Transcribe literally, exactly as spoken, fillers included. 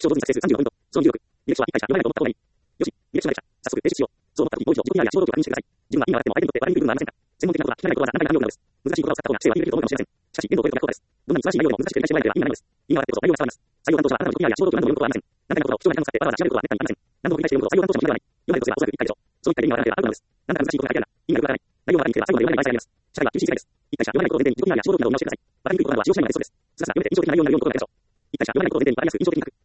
書上手に作成数さんじゅうごポイント。その入力。履歴書は一回しか読まないと思った方がいい。よし。履歴書が来た。早速、ページしよう。そう思った時、もう一度自己 ピーアール や志望動機を確認してください。自分は今あっても相手にとって悪い部分はありませんか。専門的なことは聞かないことは何回も何秒なのです。難しい言葉を使った方が癖は入れると思うかもしれません。しかし、言動を超えると逆効果です。どんなに詳しい内容でも難しく理解してもらえなければ意味がないのです。今あってこそ内容が伝わります。採用担当者はあなたの自己 ピーアール や志望動機を何度も読むことはありません。何回も言葉を貴重な時間を使ってわざわざ調べることはめったにありません。何度も繰り返して読むことを採用担当者も嫌がらない。読まないとすればおそらく一回でしょう。そういった意味がわからなければアウトなのです。なんだか難しいことが書いてあるな。意味がよくわからない。内容が分かりにくければ最後まで読まない場合があります。社会は厳しい世界です。一回しか読まないことを前提に自己 ピーアール や志望動機などを見直してください。わかりにくいことなどは使用しないのがベストです。それらすべて印象的な内容によることがでしょう。一回しか読まないことを前提にわかりやすく印象的に書く。